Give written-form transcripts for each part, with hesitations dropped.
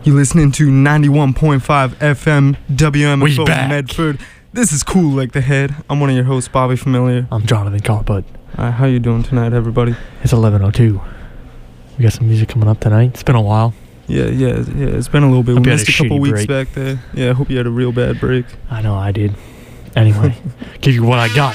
You're listening to 91.5 FM WMFO Medford. This is Cool Like the Head. I'm one of your hosts, Bobby Familiar. I'm Jonathan Carput. How you doing tonight, everybody? It's 11:02. We got some music coming up tonight. It's been a while. Yeah. It's been a little bit. We missed a couple weeks back there. Yeah, I hope you had a real bad break. I know I did. Anyway, give you what I got.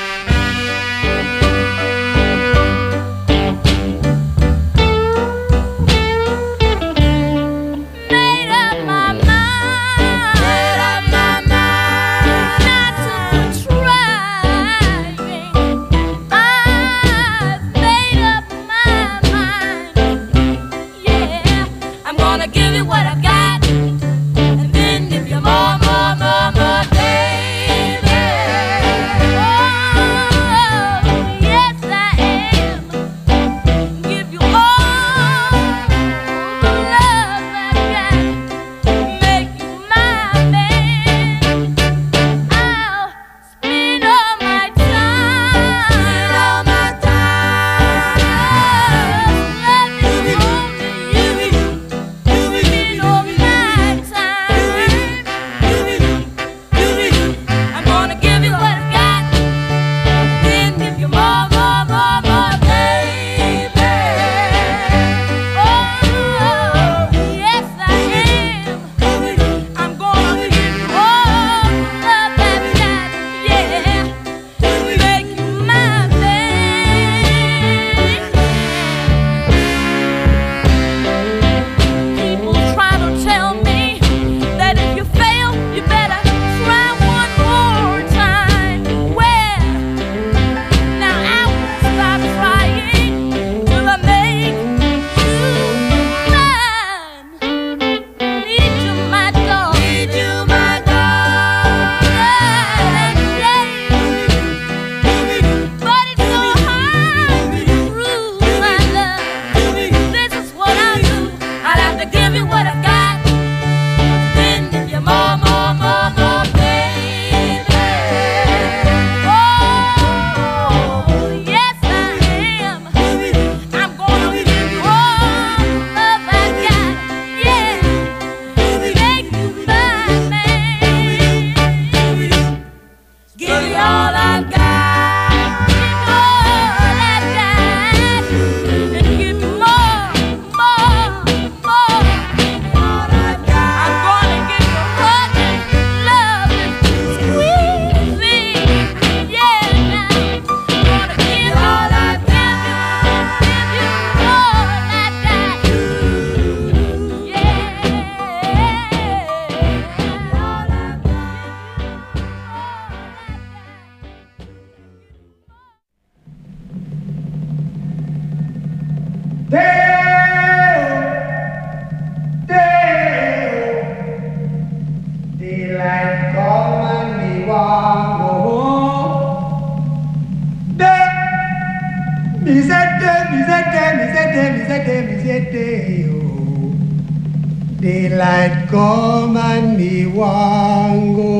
Daylight come and me want go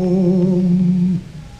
home.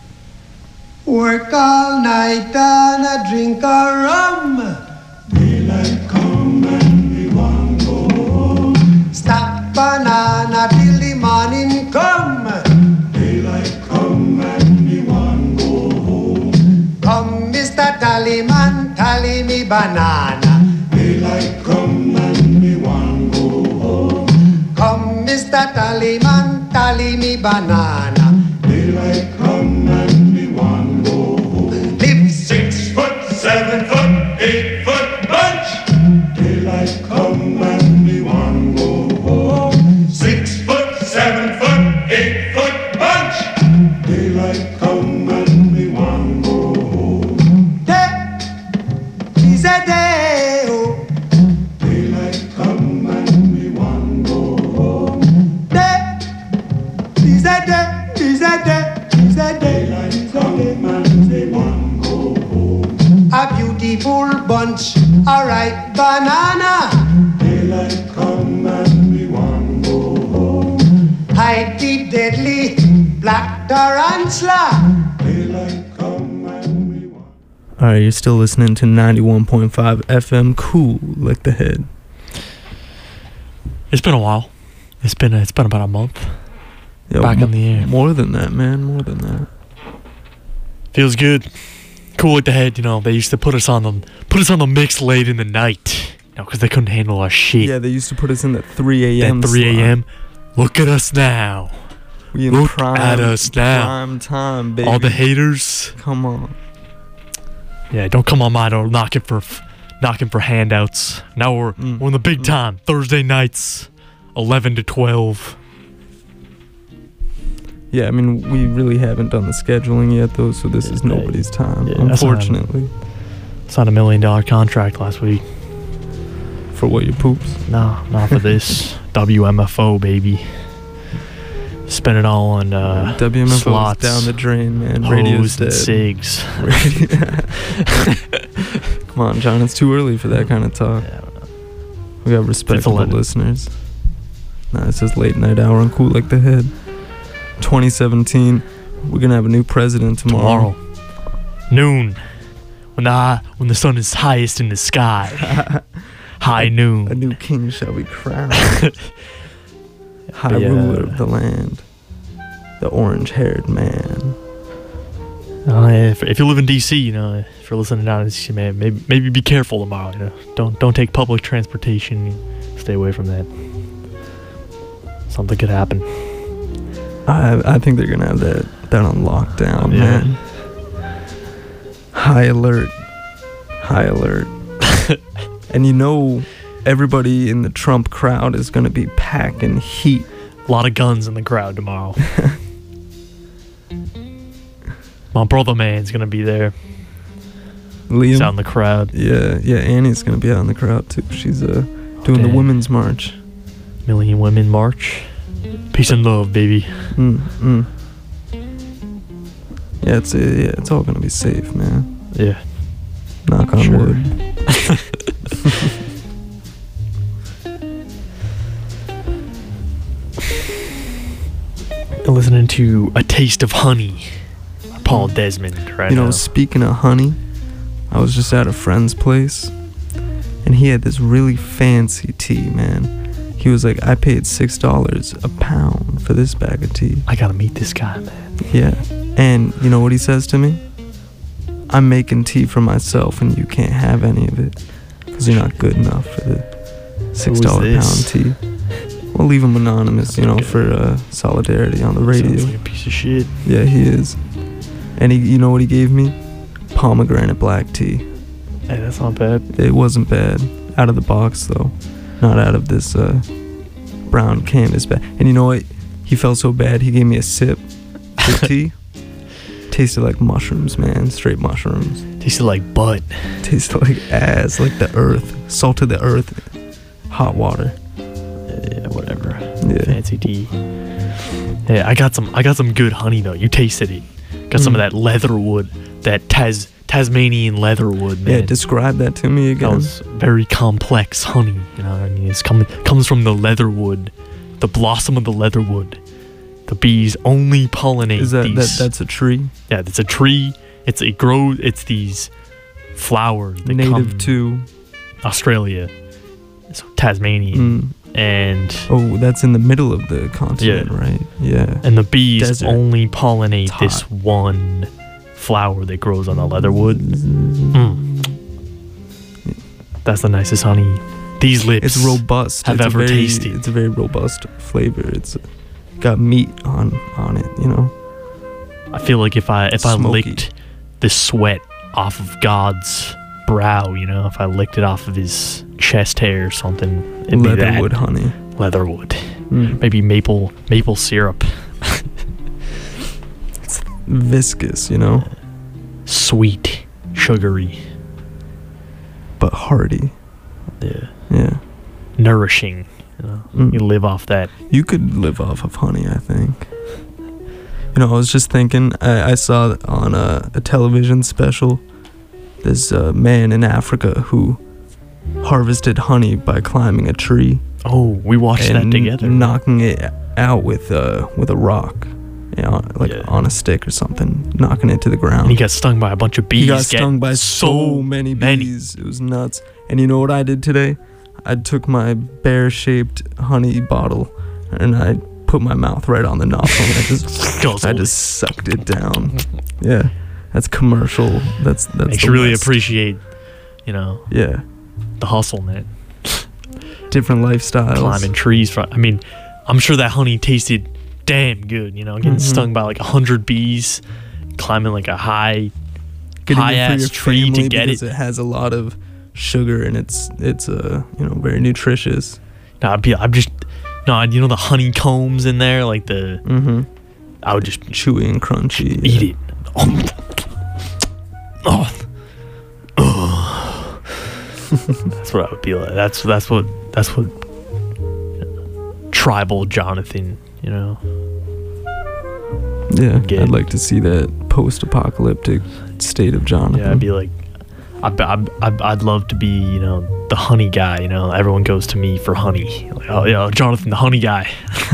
Work all night and a drink a rum. Daylight come and me want go home. Stack banana till the morning come. Daylight come and me want go home. Come, Mr. Tallyman, tally me banana. Daylight come and me want go home. Come, Mr. Tallyman, tally me banana. Daylight come and me want go home. Live 6 foot, 7 foot, 8 foot bunch. Daylight come and me want go home. 6 foot, 7 foot, 8 foot bunch. Daylight come and me want go home. Day is a day, oh. Daylight come and me want go home. Day is a day, is a day, is a day. Daylight come and me want go home. A beautiful bunch, a ripe banana. Daylight come and me want go home. Hide the deadly black tarantula. Daylight come and me want. Alright, you're still listening to 91.5 FM Cool Like the Head. It's been a while. It's been about a month. Yo, back in the air. More than that, man. More than that. Feels good. Cool with the head, you know. They used to put us on the mix late in the night, you know, because they couldn't handle our shit. Yeah, they used to put us in that 3 a.m. That 3 a.m. Look at us now. We in Look prime, at us now. Prime time, baby. All the haters. Come on. Yeah, don't come on my door knocking for handouts. Now we're in the big time. Thursday nights, 11 to 12. Yeah, I mean, we really haven't done the scheduling yet, though, so this is nobody's time, unfortunately. Signed $1 million contract last week. For what, your poops? No, not for this. WMFO, baby. Spend it all on WMFO slots, down the drain, man. Radio's dead. Cigs. Come on, John, it's too early for that kind of talk. Yeah, we got respectable listeners. Nah, it says late night hour on Cool Like the Head. 2017, we're gonna have a new president tomorrow. Noon, when the sun is highest in the sky. High noon. A new king shall be crowned. High ruler of the land. The orange-haired man. If you live in DC, you know, if you're listening down in DC, man, maybe be careful tomorrow. You know, don't take public transportation. Stay away from that. Something could happen. I think they're gonna have that on lockdown, man. High alert. High alert. And you know, everybody in the Trump crowd is gonna be packing heat. A lot of guns in the crowd tomorrow. My brother man's gonna be there. Liam. He's out in the crowd. Yeah, Annie's gonna be out in the crowd too. She's doing the women's march. Million Women March. Peace and love, baby. Yeah, it's all gonna be safe, man. Yeah. Knock on wood. Listening to A Taste of Honey, Paul Desmond, right now. You know, speaking of honey, I was just at a friend's place, and he had this really fancy tea, man. He was like, I paid $6 a pound for this bag of tea. I gotta meet this guy, man. Yeah. And you know what he says to me? I'm making tea for myself, and you can't have any of it, because you're not good enough for the $6 pound tea. We'll leave him anonymous, you know, for solidarity on the radio. Sounds like a piece of shit. Yeah, he is. And you know what he gave me? Pomegranate black tea. Hey, that's not bad. It wasn't bad. Out of the box, though. Not out of this brown canvas bag. And you know what? He felt so bad, he gave me a sip of tea. Tasted like mushrooms, man. Straight mushrooms. Tasted like butt. Tasted like ass, like the earth. Salt of the earth. Hot water. Yeah, whatever. Yeah. Fancy tea. Yeah, I got some good honey though. You tasted it. Got some of that leatherwood, that Tasmanian leatherwood, man. Yeah, describe that to me again. That was very complex honey, you know what I mean? It's comes from the leatherwood, the blossom of the leatherwood. The bees only pollinate these. That's a tree? Yeah, it's a tree. It's these flowers that native come to Australia. So Tasmanian. And that's in the middle of the continent, right? Yeah. And the bees Desert. only pollinate this one flower that grows on the leatherwood. That's the nicest honey these lips it's robust. have ever tasted. It's a very robust flavor. It's got meat on it, you know. I feel like if I Smoky. licked the sweat off of God's brow, you know, if I licked it off of his chest hair or something, it'd be that. Leatherwood honey. Leatherwood. Maybe maple syrup. It's viscous, you know. Sweet, sugary, but hearty. Yeah. Nourishing. You know, you live off that. You could live off of honey, I think. You know, I was just thinking. I saw on a television special this man in Africa who harvested honey by climbing a tree. Oh, we watched that together. Knocking it out with a rock, you know, on a stick or something, knocking it to the ground. And he got stung by a bunch of bees. He got stung by so many bees. It was nuts. And you know what I did today? I took my bear-shaped honey bottle. and I put my mouth right on the nozzle and I just sucked it down. Yeah, that's commercial. That's makes you really appreciate, Yeah, the hustle, man. Different lifestyles. Climbing trees. I mean, I'm sure that honey tasted damn good. Getting stung by like 100 bees, climbing like a high ass tree to get it. It has a lot of sugar and it's very nutritious. No, the honeycombs in there, like the. I would just chewy and crunchy. Eat it. That's what I would be like. That's what tribal Jonathan, Yeah, I'd like to see that post-apocalyptic state of Jonathan. Yeah, I'd be like, I'd love to be, the honey guy. Everyone goes to me for honey. Like, oh yeah, Jonathan, the honey guy.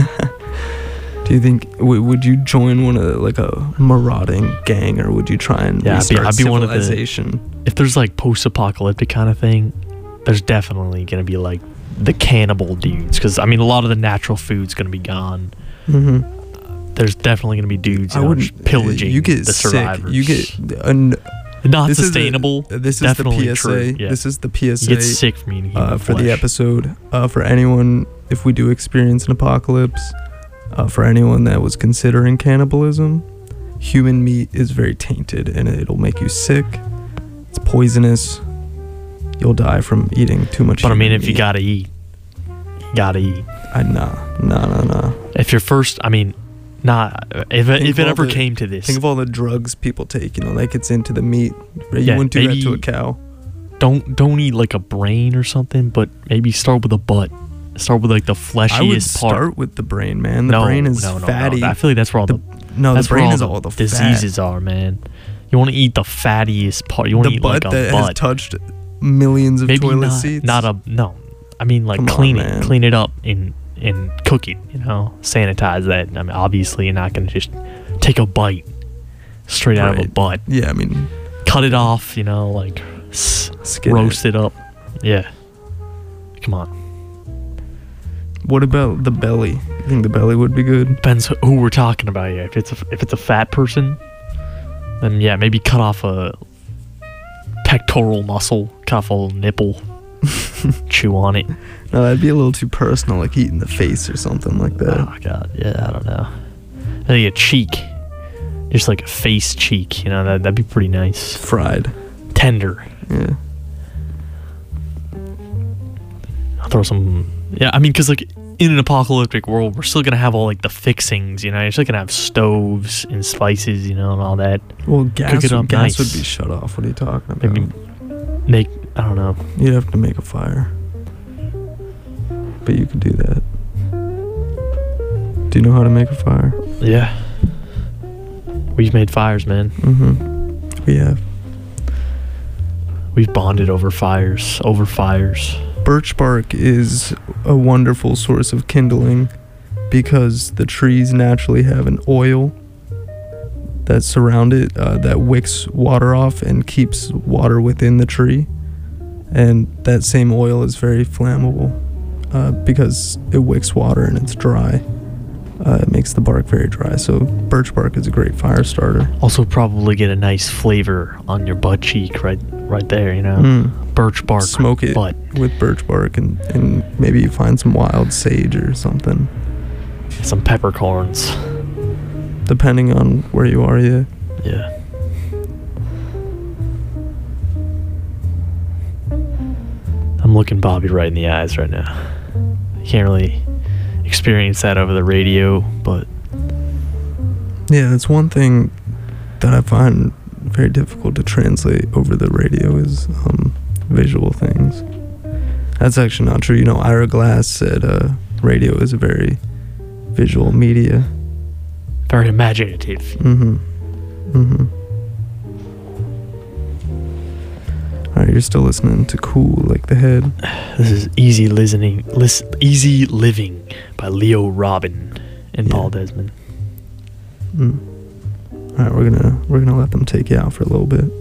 Do you think would you join one of like a marauding gang, or would you try and restart I'd be civilization? One of if there's like post-apocalyptic kind of thing, there's definitely gonna be like the cannibal dudes, because I mean a lot of the natural food's gonna be gone. There's definitely gonna be dudes pillaging the survivors. You get not sustainable. This is definitely the PSA. True. Yeah. This is the PSA. You get sick from eating human for flesh. the episode. For anyone, if we do experience an apocalypse, for anyone that was considering cannibalism, human meat is very tainted and it'll make you sick. It's poisonous. You'll die from eating too much. But I mean, if meat. you gotta eat, you gotta eat. Nah. If you're first, I mean. If it ever came to this. Think of all the drugs people take, that gets into the meat. You wouldn't do that to a cow. Don't eat like a brain or something, but maybe start with a butt. Start with like the fleshiest part. I would start with the brain, man. The brain is fatty. No. I feel like that's where all the brain is all the diseases fat. are, man. You want to eat the fattiest part. You want to eat like a butt that has touched millions of maybe toilet seats. No. I mean like clean it up and cook it, sanitize that. I mean, obviously you're not gonna just take a bite straight out of a butt. Yeah, I mean, cut it off, like roast it up. Yeah, come on. What about the belly? You think the belly would be good? Depends who we're talking about here. If it's a fat person, then yeah, maybe cut off a pectoral muscle, cut off a little nipple. Chew on it. No, that'd be a little too personal, like eating the face or something like that. Oh god, yeah, I don't know. I think a cheek, just like a face cheek, that'd be pretty nice. Fried, tender. Yeah. I'll throw some. Yeah, I mean, because like in an apocalyptic world, we're still gonna have all like the fixings. You're still gonna have stoves and spices, and all that. Well, gas would be shut off. What are you talking about? Maybe I don't know. You'd have to make a fire. But you could do that. Do you know how to make a fire? Yeah. We've made fires, man. We have. We've bonded over fires. Birch bark is a wonderful source of kindling because the trees naturally have an oil that surround it that wicks water off and keeps water within the tree. And that same oil is very flammable because it wicks water and it's dry. It makes the bark very dry. So birch bark is a great fire starter. Also probably get a nice flavor on your butt cheek right there, Birch bark. Smoke it with birch bark and maybe you find some wild sage or something. Some peppercorns. Depending on where you are, yeah. Yeah. I'm looking Bobby right in the eyes right now. I can't really experience that over the radio, but yeah, that's one thing that I find very difficult to translate over the radio is visual things. That's actually not true. Ira Glass said radio is a very visual media. Very imaginative. Alright, you're still listening to Cool Like the Head. This is Easy Living by Leo Robin and Paul Desmond. Alright, we're gonna let them take you out for a little bit.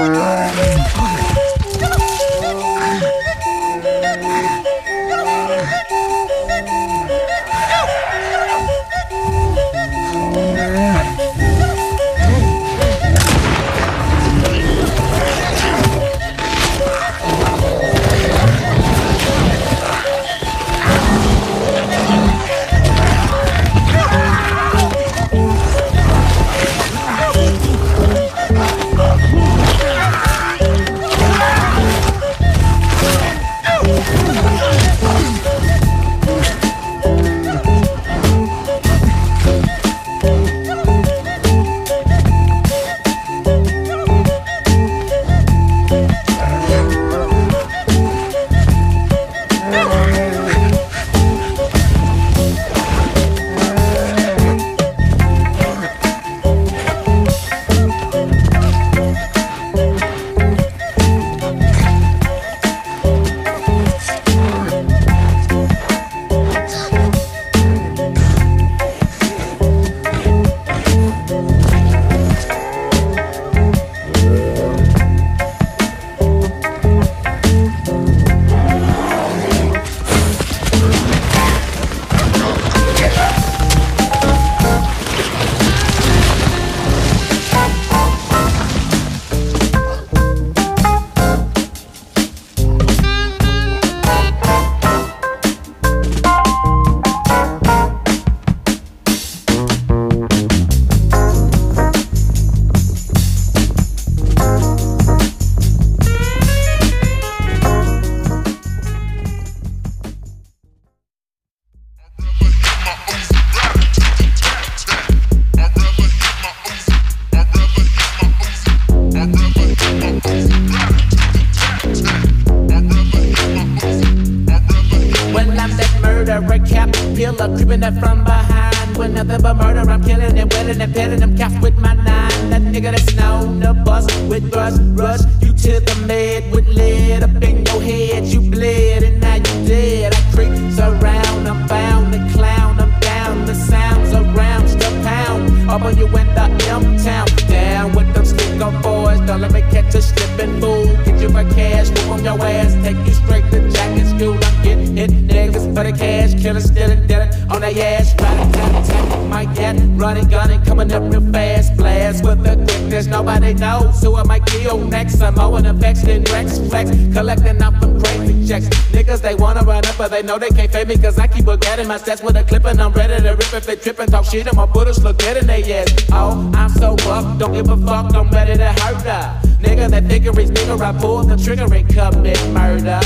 killer, creeping up from behind. With nothing but murder, I'm killing and willing and pilling them cops with my nine. That nigga that's known to bust with thrust, rush you to the med with lead up in your head. You bled and now you dead. I creep surround, I'm bound to clown, I'm down. The sounds around, still pound up on you in the M-town. Down with them stick-up boys, don't let me catch a slipping fool. Get you for cash, move on your ass, take you straight to Jack and School. I'm getting hit niggas for the cash, killing, stealing, dealing on their ass. Riding, tap, my cat, running, gunning, coming up real fast. Blast with the quickness, nobody knows who I might kill next. I'm owing effects, then Rex flex, collecting out from crazy checks. Niggas, they wanna run up, but they know they can't fade me, cause I keep a gat in my stats with a clip and I'm ready to rip. If they trippin', talk shit, and my bullets look dead in their ass. Oh, I'm so buff, don't give a fuck, I'm ready to hurt her. Nigga, that nigga is nigga, I pull the trigger and commit murder.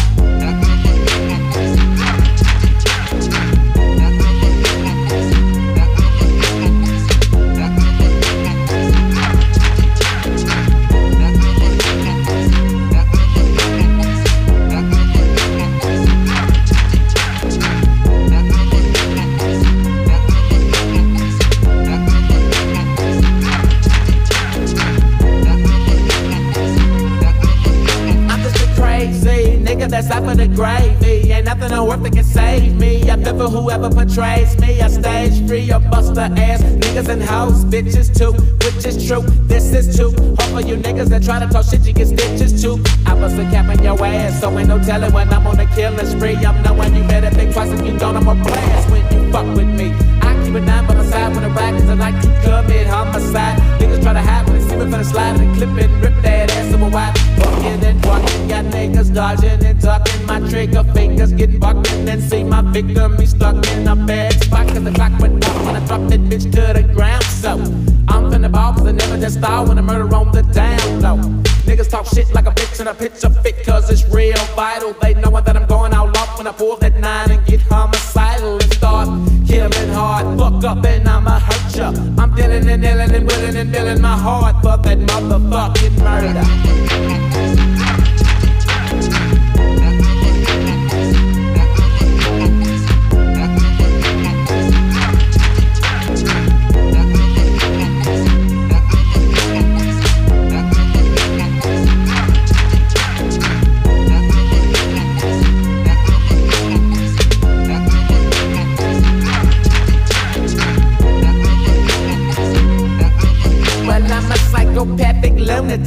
That's out for the gravy. Ain't nothing on earth that can save me. I live for whoever portrays me. I stage free or bust the ass. Niggas and hoes, bitches too. Which is true, this is true. Hope for you niggas that try to talk shit, you get stitches too. I bust a cap in your ass, so ain't no telling when I'm on a killing spree. I'm knowing you better think twice if you don't, I'm a blast when you fuck with me. I keep a 9 by my side when I ride, cause I like to commit homicide. Niggas try to hide when they see me from the slide and clip and rip that ass over wide. Fucking and walking, got niggas dodging and ducking. My trigger fingers getting bucked and then see my victim, he stuck in a bad spot. Cause the clock went off when I dropped that bitch to the ground. So I'm finna ball cause I never just stall when I murder on the down low. Niggas talk shit like a bitch and I pitch a fit cause it's real vital. They know that I'm going out off when I pull that 9 and get homicidal and start killing hard. Fuck up and I'ma hurt ya. I'm dealing and dealing and willing and dealing my heart for that motherfucking murder.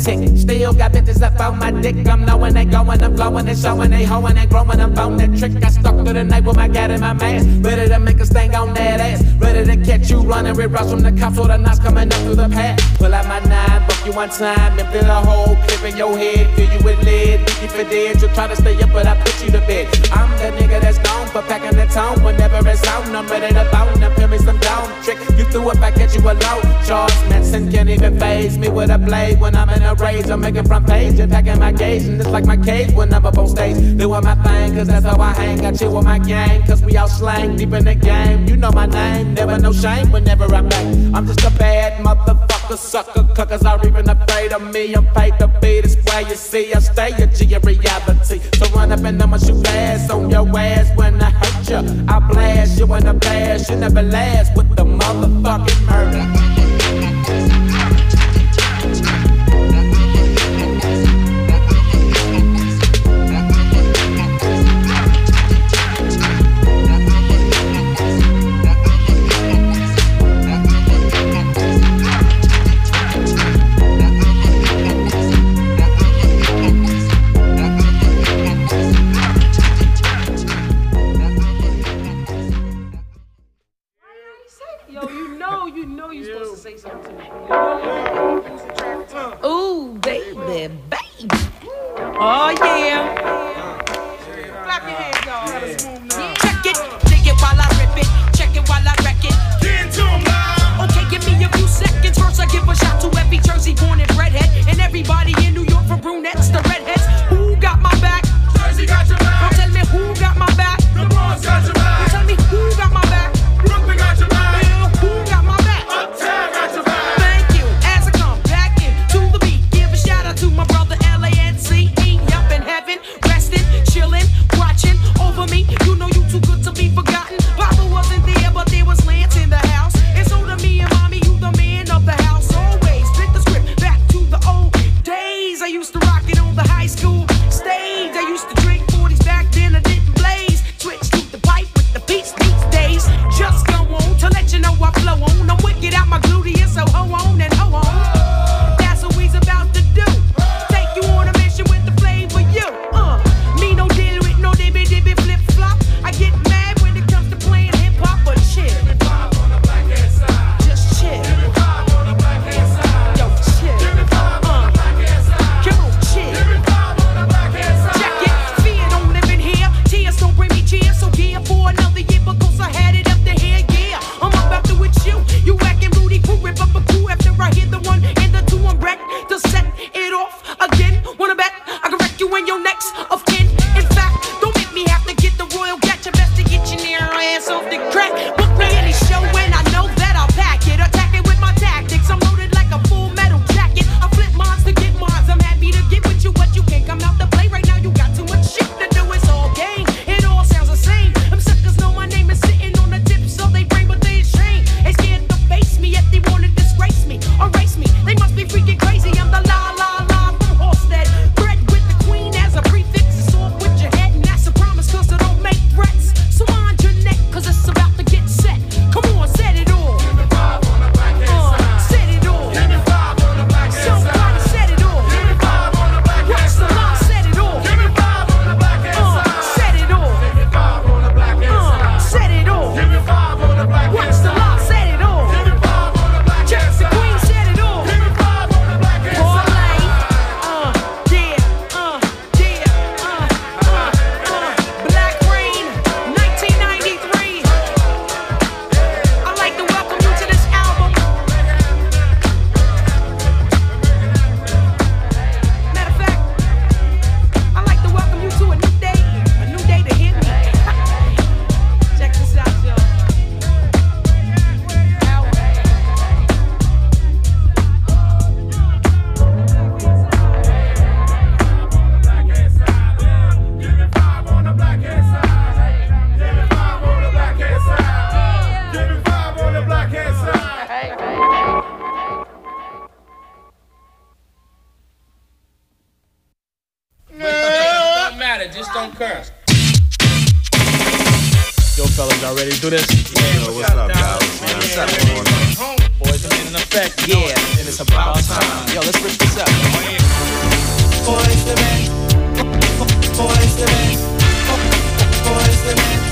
tick. Still got bitches up on my dick. I'm knowing they going, I'm flowing, they showing, they hoeing, they growing, I'm on that trick. I stuck through the night with my gat in my mask, ready to make a sting on that ass, ready to catch you running with rush from the cops or the knots coming up through the path. Pull out my 9, book you one time, and fill a whole clip in your head, fill you with lead, leave you for dead. You try to stay up, but I put you to bed. I'm the nigga that's known for packing the tone whenever it's on. I'm ready to bone, now peel me some down trick. You threw it back at you alone. Charles Manson can't even phase me with a blade when I'm in a rage. I'm making front page and packing my gauge, and it's like my cage when I'm up on stage. Doing my thing, cause that's how I hang. I chill with my gang, cause we all slang deep in the game. You know my name, never no shame whenever I bang. I'm just a bad motherfucker, sucker, cause I'm even afraid of me. I'm paid to be this way, you see. I stay a G in reality. So run up and I'ma shoot ass on your ass when I hurt you. I blast you in the blast, you never last with the motherfucking murder. Ooh, baby, baby. Oh, yeah. Clap your hands, y'all. Check it, dig it while I rip it. Check it while I wreck it. Get into 'em now. Okay, give me a few seconds. First, I give a shout to every Jersey born and redhead. And everybody in New York from brunettes to redheads. Who got my back? Jersey got your back. Don't tell me who got my back. The Bronx got your back. Don't tell me who got my back. Brooklyn got your back. Who got my back? Uptown got your back. Thank you. As I come back in to the beat, give a shout out to my brother LANCE up in heaven, resting, chilling, watching over me. You know you too good to be forgotten. Papa wasn't there, but there was Lance in the house. And so to me and mommy, you the man of the house. Always flip the script back to the old days. I used to rock it on the high school stage. I used to drink 40s back then. I didn't blaze. Switch to the pipe with the beats these days. Just go on to let you know I flow on. I'm wicked out my gluteus, so ho on and ho on. That's what we's about to do. Take you on a mission with the flavor you. Me no deal with no dibby dibby flip flop. I get mad when it comes to playing hip hop, but chill. Just chill. Yo, chill. Come on, chill. Check it. Fear don't live in here. Tears don't bring me cheers. So gear for another year because I had it up to here. Yeah, I'm about to with you. You acting Rudy Poo, rip up a crew after I hit the 1 and the 2. I'm wrecked to set it off again. Wanna bet I can wreck you in your next of kin. In fact, don't make me have to get the royal catch. You best to get your near ass off the crack. Book me any show and I know that I'll pack it. Attack it with my tactics. I'm loaded like a full metal jacket. I flip mines to get mines. I'm happy to get with you what you can't come out to play right now. You got too much shit to do. It's all game. It all sounds the same. Them suckers know my name is sitting on the tip, so they bring but they ashamed. They scared to face me yet they wanna disgrace me or race me. They must be freaking crazy. I'm the la la la from Halstead. Bred with the queen as a prefix. It's off with your head and that's a promise cause I don't make threats. So mind your neck cause it's about to get set. Come on, set it all. Give me 5 on the black set it all. Give me 5 on the black somebody set it all. Give me 5 on the black what's the law? Set it all. Give me 5 on the black set it all. Give me 5 on the black set it all. Give me 5 on the black what's the law? Set it all. Give me 5 on the black Jack the Queen set it all. Give me 5 on the black Black Rain, 1993. I'd like to welcome you to this album. Matter of fact, I'd like to welcome you to a new day to hit me. Check this out, y'all. Don't matter, just don't curse. Yo, fellas, y'all ready to do this? Yo, what's up, guys? What's up, everyone? Boys Boys and Men in effect. Yeah. And it's about time. Yo, let's rip this up. Boys and Men. Boys and Men. Boys and Men.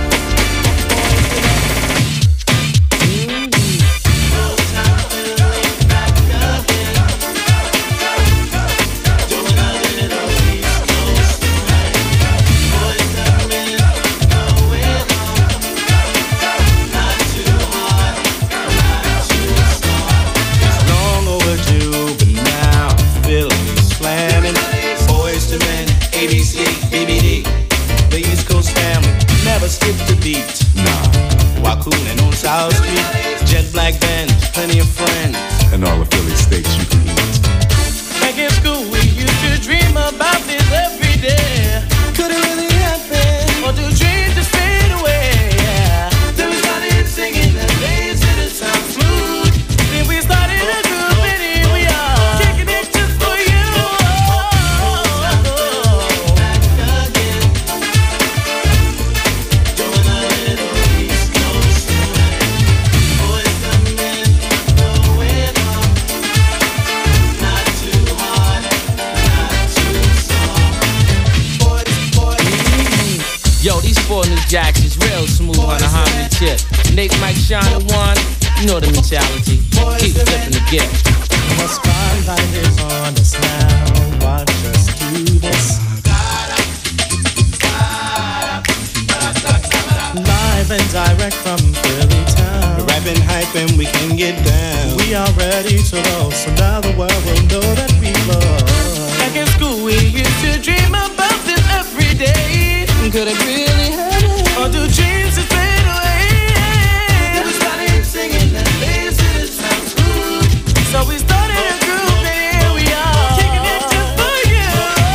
Skip the beat, nah. While cooling on South Street, jet black bands, plenty of friends, and all the Philly steaks you can eat. Back in school, we used to dream about this every day. Could it really happen? Or do dreams just fade away? Then we started singing the days to the sound smooth. Then we started a group and here we are, kicking it just for you. Yo, these 4 new jacks is real smooth on a harmony tip. Nate, Mike, Sean, and Juan, you know the mentality. Keep flipping the gift. The spotlight is on us now. Watch us do this. Live and direct from Philly town. We're rapping hype and we can get down. We are ready to roll, so now the world will know that we love. Back in school, we used to dream about this every day. Could it really happen? Or do dreams just fade away? Then we started singing the days to the sound smooth. So we started a group and here we are, kicking it just for you.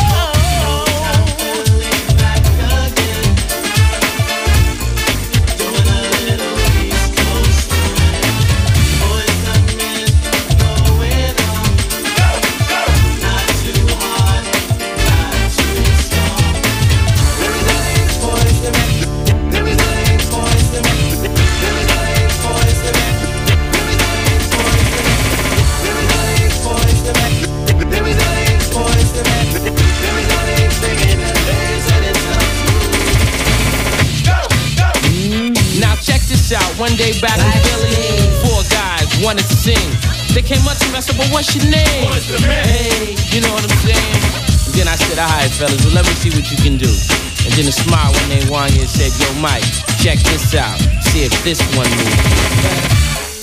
Back again, doing a little East Coast swing. Boys and men going on, not too hard, not too soft. There is a boys and men. There is a boys and men. There is a boys and men. There is a boys and men. There is a boys and men. There is a singing the days and it's go, go. Now check this out. One day back in Philly, 4 guys wanted to sing. They came up to me, I said, "But what's your name?" Hey, you know what I'm saying? And then I said, "Alright, fellas, well, let me see what you can do." And then a smile when they won and said, "Yo, Mike, check this out. See if this one moves."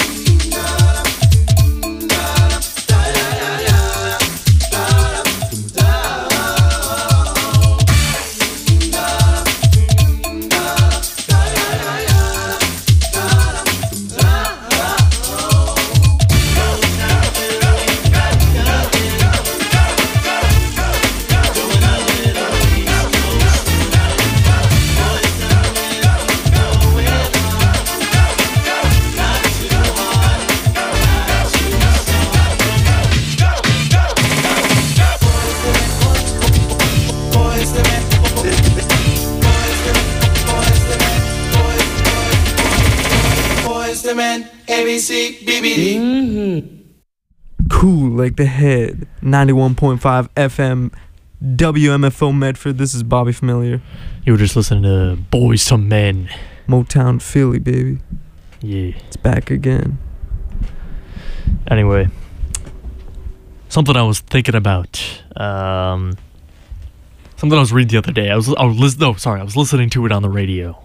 ABC, BBD. Cool like the head. 91.5 FM WMFO Medford. This is Bobby Familiar. You were just listening to Boys to Men. Motown Philly, baby. Yeah. It's back again. Anyway, something I was thinking about. Something I was reading the other day. I was listening to it on the radio.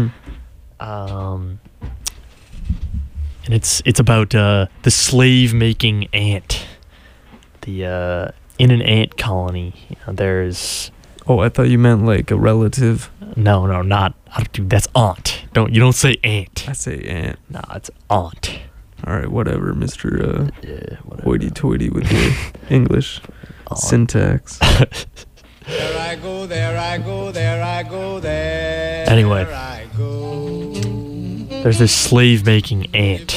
And it's about the slave-making ant. The in an ant colony, there's. Oh, I thought you meant like a relative. No, not. Dude, that's aunt. You don't say aunt. I say ant. Nah, it's aunt. All right, whatever, Mr. Yeah, whatever. Hoity-toity with your English syntax. There I go, there I go, there I go, there. Anyway. I go. There's this slave-making ant.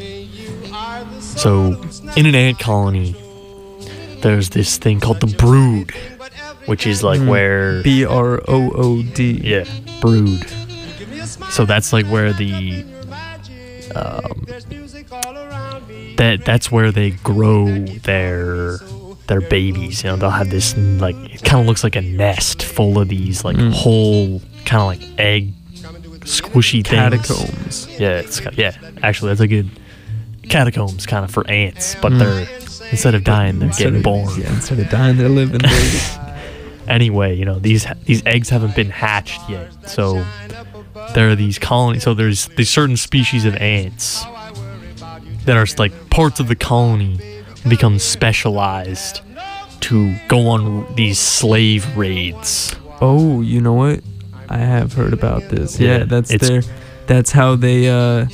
So, in an ant colony, there's this thing called the brood, which is like where... BROOD. Yeah, brood. So that's like where the that's where they grow their babies. You know, they'll have this like, it kind of looks like a nest full of these like whole kind of like egg squishy things. Catacombs. Yeah, actually that's a good catacombs kind of for ants, but they're instead of dying they're getting born. Yeah, instead of dying they're living, baby. Anyway, you know, these eggs haven't been hatched yet, so there are these colonies. So there's these certain species of ants that are like parts of the colony become specialized to go on these slave raids. Oh, you know what? I have heard about this. Yeah, that's how they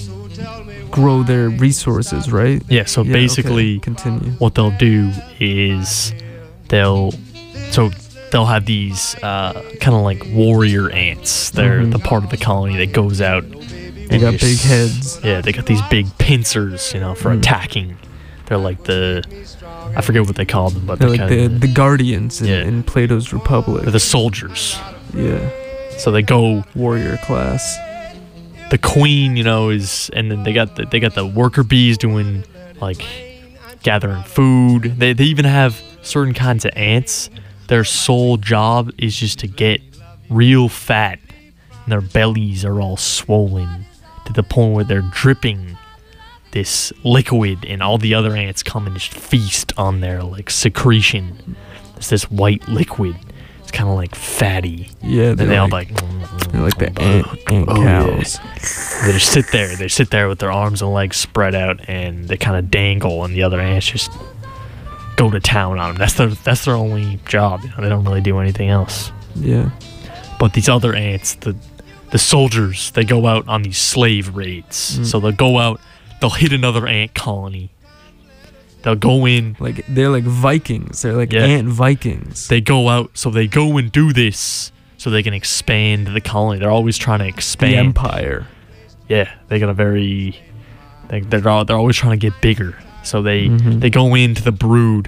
grow their resources, right? Yeah, so basically continue. What they'll do is they'll have these kind of like warrior ants. They're the part of the colony that goes out. They got big heads. Yeah, they got these big pincers, you know, for attacking. They're like I forget what they call them, but they're like the guardians in Plato's Republic. They're the soldiers. Yeah. So they go warrior class. The queen, you know, and then they got the worker bees doing like gathering food. They even have certain kinds of ants. Their sole job is just to get real fat, and their bellies are all swollen to the point where they're dripping this liquid, and all the other ants come and just feast on their like secretion. It's this white liquid. It's kind of like fatty. Yeah, and they all like they're like the ant cows. Yeah. They just sit there. They sit there with their arms and legs spread out, and they kind of dangle, and the other ants just go to town on them. That's their only job. You know, they don't really do anything else. Yeah. But these other ants, the soldiers, they go out on these slave raids. So they'll go out. They'll hit another ant colony. They'll go in. Like they're like Vikings. They're like ant Vikings. They go out. So they go and do this so they can expand the colony. They're always trying to expand the empire. Yeah, they got a very. They're always trying to get bigger. So they go into the brood,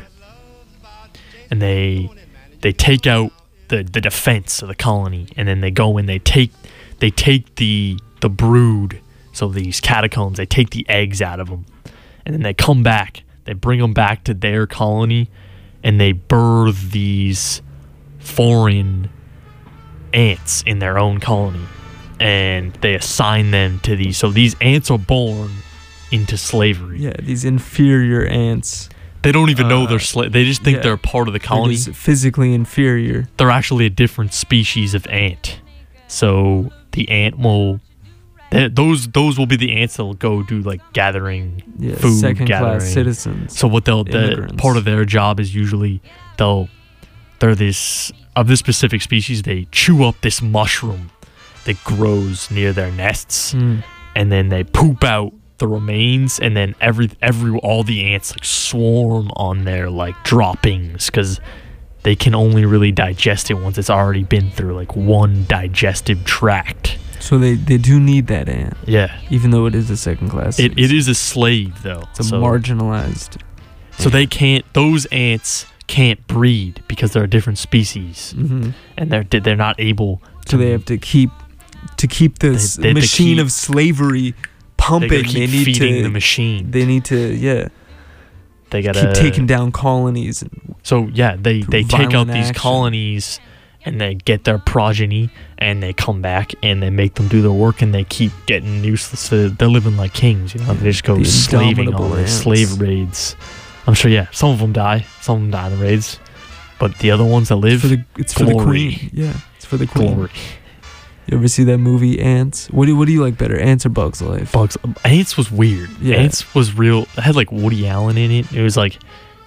and they take out the defense of the colony, and then they go in. They take the brood. So these catacombs, they take the eggs out of them, and then they come back. They bring them back to their colony, and they birth these foreign ants in their own colony, and they assign them to these. So these ants are born into slavery. Yeah, these inferior ants. They don't even know they're they just think they're part of the colony. They're just physically inferior. They're actually a different species of ant. So the ant will. Those will be the ants that will go do like gathering food, second-class citizens. So what part of their job is usually they're this specific species. They chew up this mushroom that grows near their nests, and then they poop out the remains, and then all the ants like swarm on their like droppings because they can only really digest it once it's already been through like one digestive tract. So they do need that ant. Yeah. Even though it is a second class. It is a slave though. It's a marginalized. So those ants can't breed because they're a different species, and they're not able to. So they have to keep this machine of slavery pumping. They need feeding the machine. They need to They gotta keep taking down colonies. So they take out these colonies, and they get their progeny, and they come back and they make them do their work, and they keep getting useless. They're living like kings, you know. They just go slaving on the slave raids. I'm sure, some of them die. Some of them die in the raids, but the other ones that live, it's for the queen. Yeah, it's for the queen. Glory. You ever see that movie Ants? What do you like better, Ants or Bugs Life? Ants was weird. Yeah. Ants was real. It had like Woody Allen in it. It was like.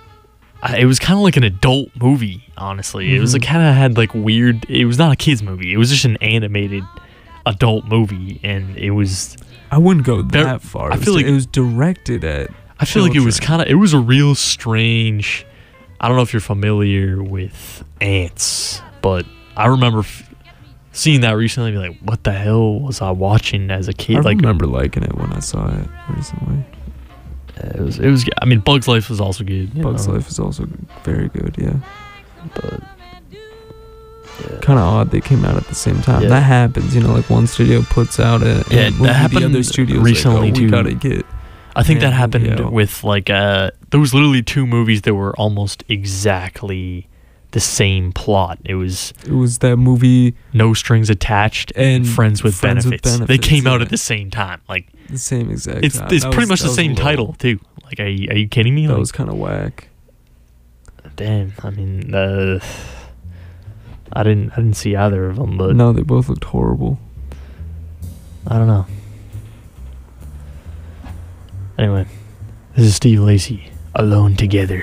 It was kind of like an adult movie, honestly. It was like kind of had like weird. It was not a kids movie. It was just an animated adult movie, and it was. I wouldn't go that far. I feel like it was directed at. I feel like it was it was a real strange. I don't know if you're familiar with Ants, but I remember seeing that recently. And be like, what the hell was I watching as a kid? I remember liking it when I saw it recently. It was. I mean, Bugs Life was also good. Bugs Life is also very good. Yeah, but kind of odd they came out at the same time. Yeah. That happens, like one studio puts out a movie, that happened the other studios recently we gotta get. I think that hand movie happened out. with like there was literally 2 movies that were almost exactly the same plot. It was that movie, No Strings Attached and Friends with Benefits. They came out yeah. at the same time. Like the same exact it's time. it's That pretty was- much the that was same low. title too. Like are you kidding me? That Like, was kind of whack. damn. I mean, I didn't see either of them, but No, they both looked horrible. I don't know. Anyway, this is Steve Lacy, Alone Together.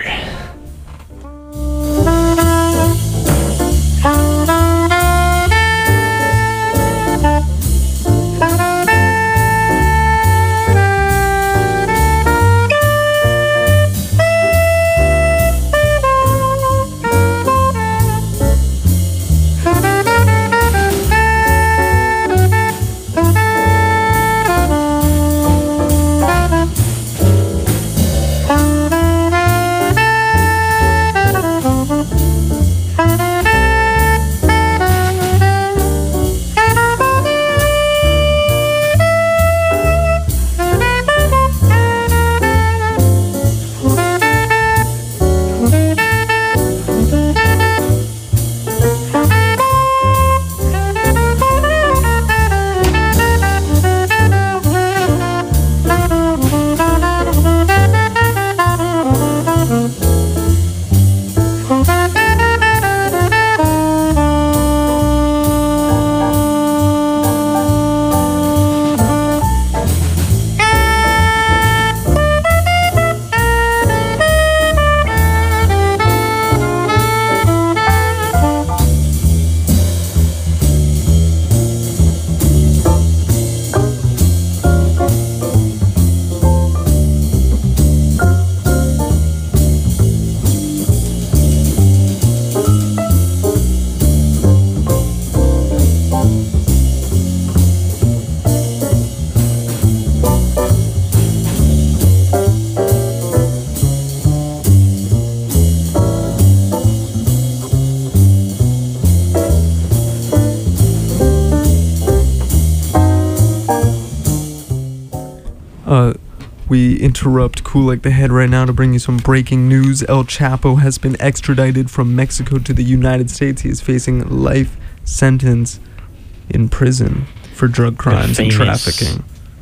We interrupt Cool Like the Head right now to bring you some breaking news. El Chapo has been extradited from Mexico to the United States. He is facing life sentence in prison for drug crimes and famous trafficking.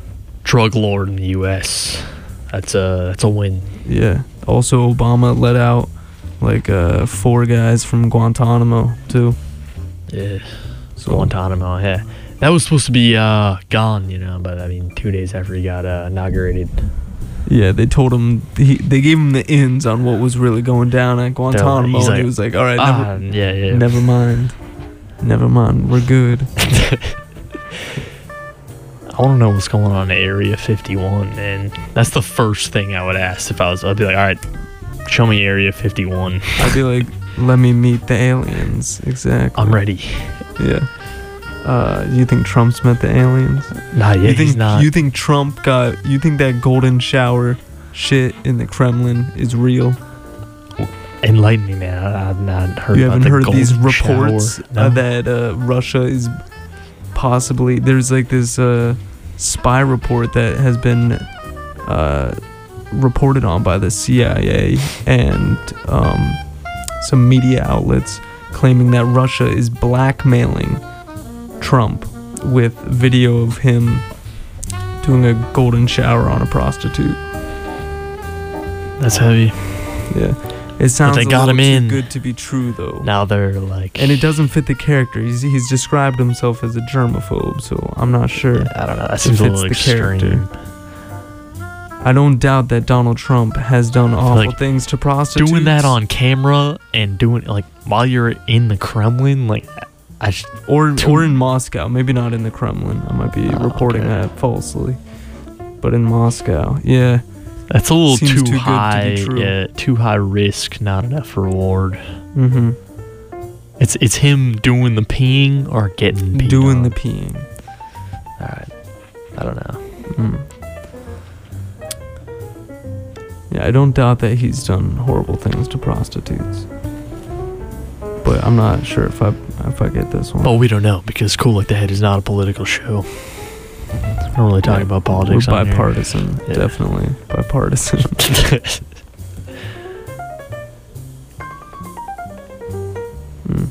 Drug lord in the U.S. That's a win. Yeah. Also, Obama let out like 4 guys from Guantanamo too. Yeah. So Guantanamo, yeah. That was supposed to be gone, but I mean, 2 days after he got inaugurated. yeah, they told him they gave him the ins on what was really going down at Guantanamo, He's and he like, was like, "All right, yeah. never mind, we're good." I want to know what's going on in Area 51, and that's the first thing I would ask if I'd be like, all right, show me Area 51. I'd be like, "Let me meet the aliens." Exactly. I'm ready. Yeah. You think Trump's met the aliens? Not yet. He's not. You think you think that golden shower shit in the Kremlin is real? Enlighten me, man. I've not heard. You about haven't the heard these golden reports shower? No. that Russia is possibly, there's like this spy report that has been reported on by the CIA and some media outlets claiming that Russia is blackmailing Trump with video of him doing a golden shower on a prostitute. That's heavy. Yeah. It sounds they a got little him too in. good to be true though. Now they're like. And it doesn't fit the character. He's described himself as a germaphobe, so I'm not sure. I don't know. That it seems a fits little the character. extreme. I don't doubt that Donald Trump has done awful like, things to prostitutes. Doing that on camera and doing like while you're in the Kremlin, like or in Moscow, maybe not in the Kremlin. I might be reporting okay. that falsely, but in Moscow, yeah. That's a little Seems too too good to be high. true. Yeah, too high risk, not enough reward. Mm-hmm. It's him doing the peeing or getting peed Doing on. the peeing. All right. I don't know. Mm. Yeah, I don't doubt that he's done horrible things to prostitutes, but I'm not sure if I get this one. But we don't know because Cool Like the Head is not a political show. I don't really talk about politics. We're on here. bipartisan, Yeah. definitely bipartisan. Hmm.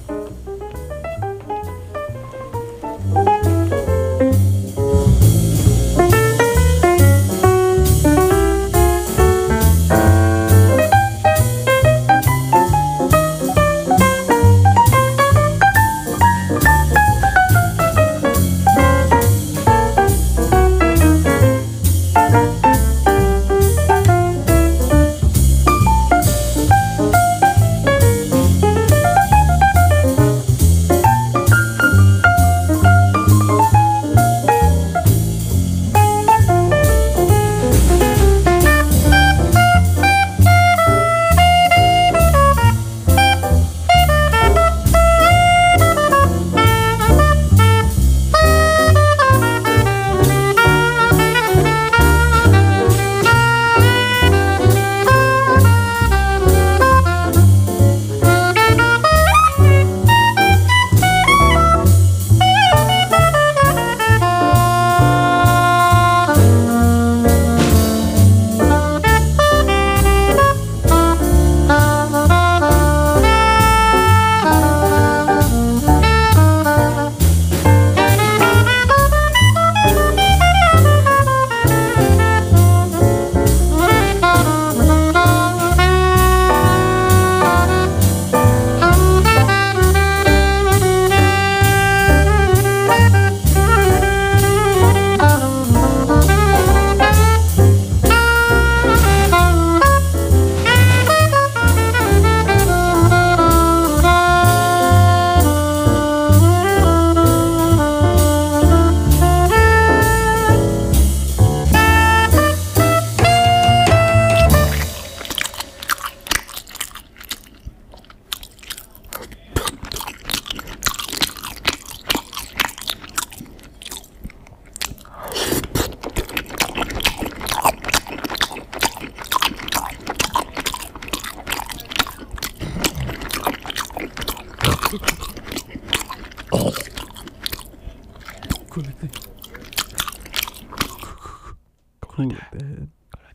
Cool like the head.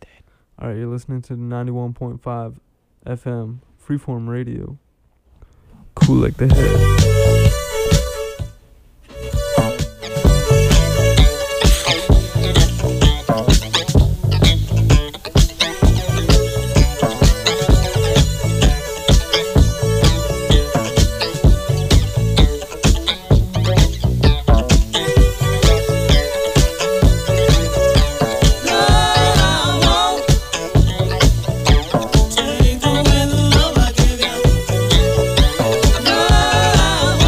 All right, you're listening to the 91.5 FM Freeform Radio. Cool like the head. Take away the love I give you.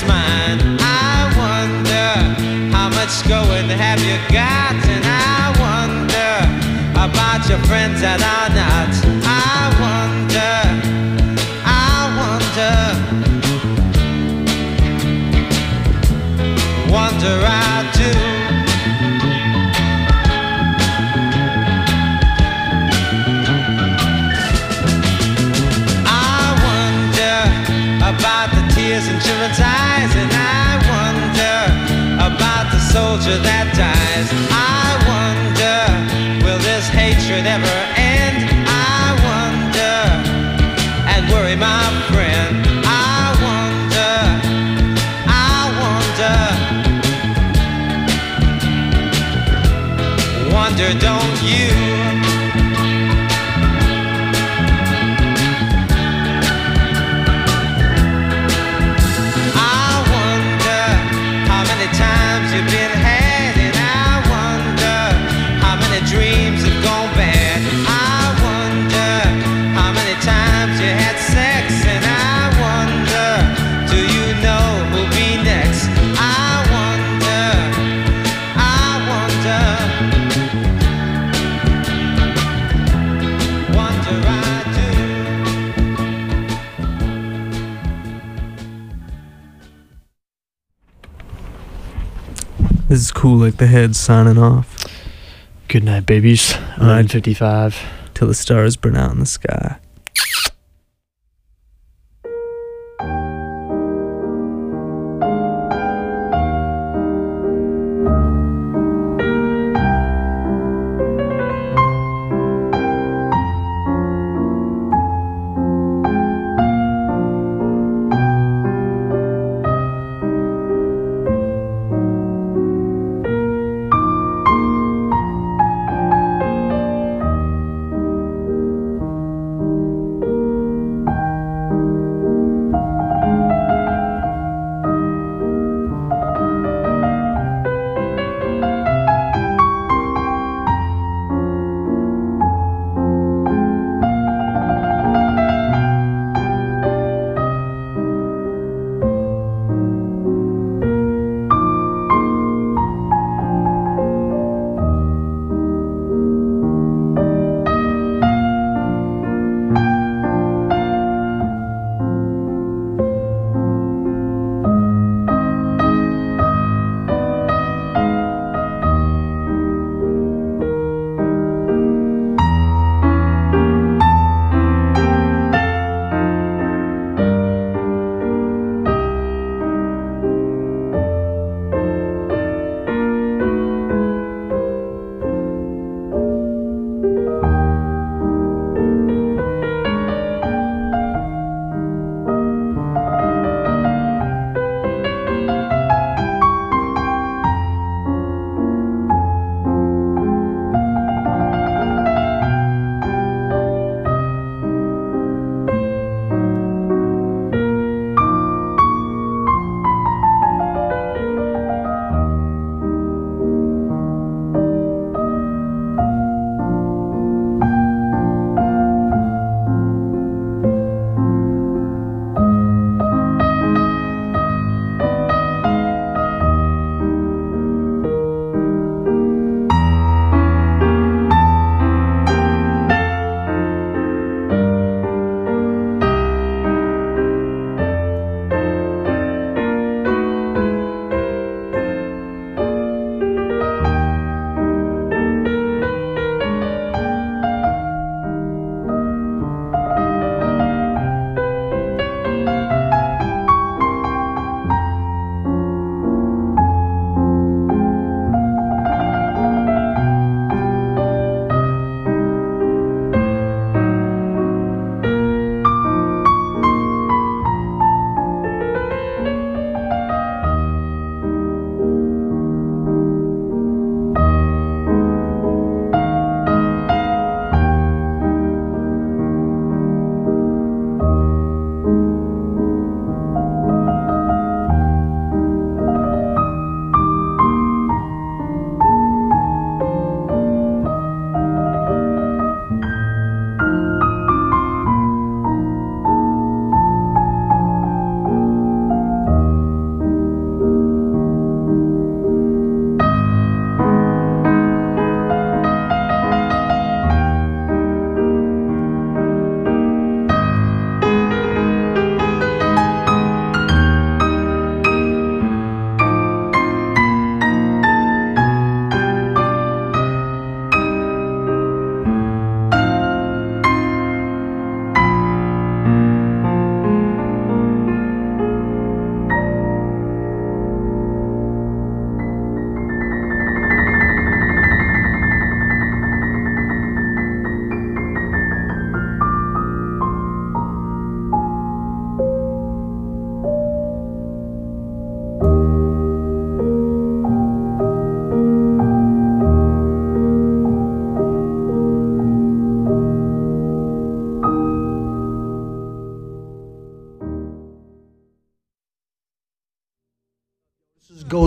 it's mine. I wonder how much going have you got, and I wonder about your friends that are not. I wonder, wonder I do. About the tears in children's eyes, and I wonder about the soldier that dies. I wonder, will this hatred ever end? I wonder, and worry my friend. I wonder, wonder don't you? Times you've been had, and I wonder how many dreams have gone bad. I wonder how many times you had sex, and I wonder, do you know who'll be next? I wonder, wonder I do. This is cool, like the Heads signing off. Good night, babies. 9:55. Till the stars burn out in the sky.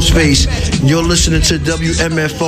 Ghostface. You're listening to WMFO.